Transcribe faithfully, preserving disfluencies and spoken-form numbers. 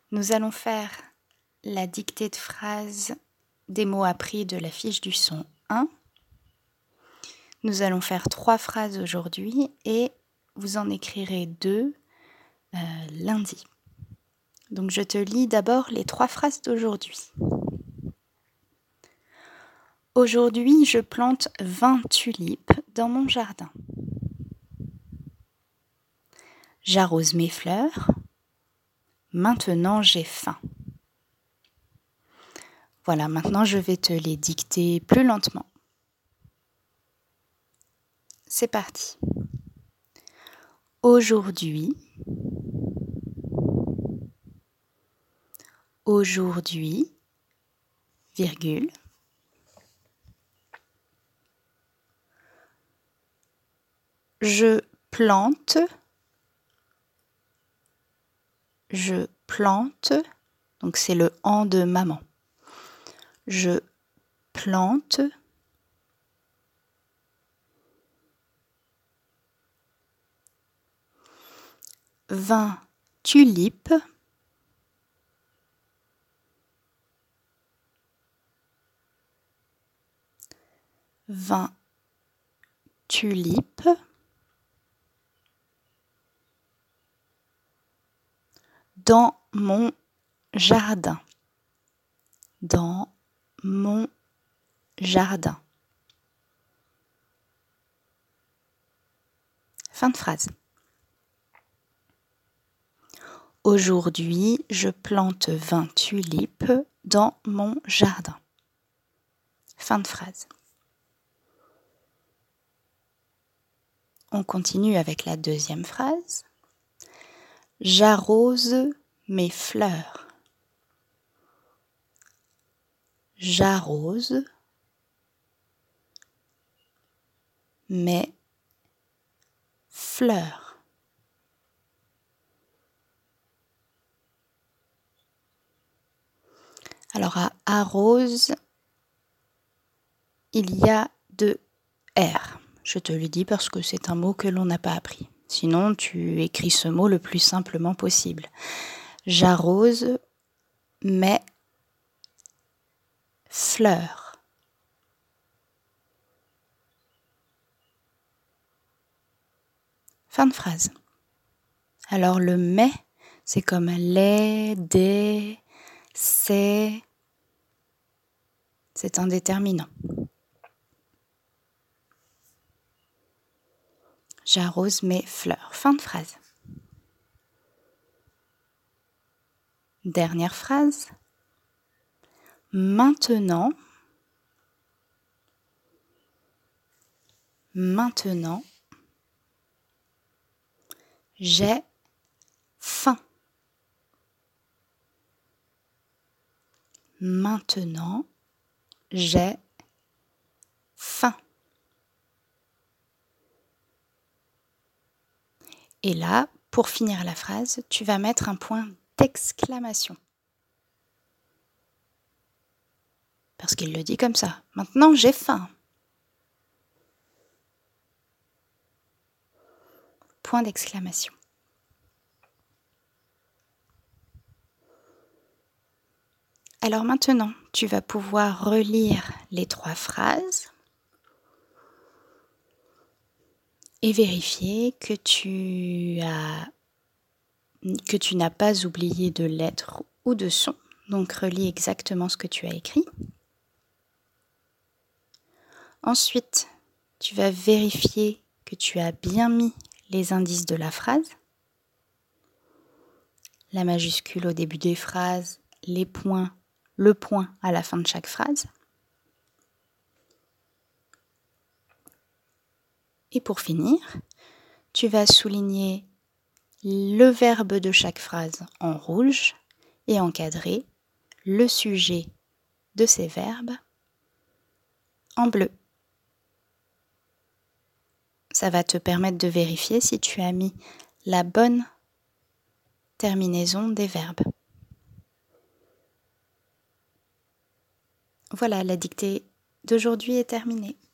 Nous allons faire la dictée de phrases des mots appris de la fiche du son un. Nous allons faire trois phrases aujourd'hui et vous en écrirez deux euh, lundi. Donc je te lis d'abord les trois phrases d'aujourd'hui. Aujourd'hui, je plante vingt tulipes dans mon jardin. J'arrose mes fleurs. Maintenant, j'ai faim. Voilà, maintenant je vais te les dicter plus lentement. C'est parti. Aujourd'hui, aujourd'hui, virgule, je plante, je plante, donc c'est le « en » de maman. Je plante vingt tulipes vingt tulipes dans mon jardin. Dans mon jardin. Fin de phrase. Aujourd'hui, je plante vingt tulipes dans mon jardin. Fin de phrase. On continue avec la deuxième phrase. J'arrose mes fleurs. J'arrose mes fleurs. Alors à arrose, il y a deux R. Je te le dis parce que c'est un mot que l'on n'a pas appris. Sinon, tu écris ce mot le plus simplement possible. J'arrose mes fleurs. Fin de phrase. Alors le mais, c'est comme les, des, c'est. C'est un déterminant. J'arrose mes fleurs. Fin de phrase. Dernière phrase. Maintenant, maintenant, j'ai faim. Maintenant, j'ai faim. Et là, pour finir la phrase, tu vas mettre un point d'exclamation. Parce qu'il le dit comme ça. Maintenant, j'ai faim. Point d'exclamation. Alors maintenant, tu vas pouvoir relire les trois phrases et vérifier que tu as, que tu n'as pas oublié de lettres ou de sons. Donc relis exactement ce que tu as écrit. Ensuite, tu vas vérifier que tu as bien mis les indices de la phrase. La majuscule au début des phrases, les points, le point à la fin de chaque phrase. Et pour finir, tu vas souligner le verbe de chaque phrase en rouge et encadrer le sujet de ces verbes en bleu. Ça va te permettre de vérifier si tu as mis la bonne terminaison des verbes. Voilà, la dictée d'aujourd'hui est terminée.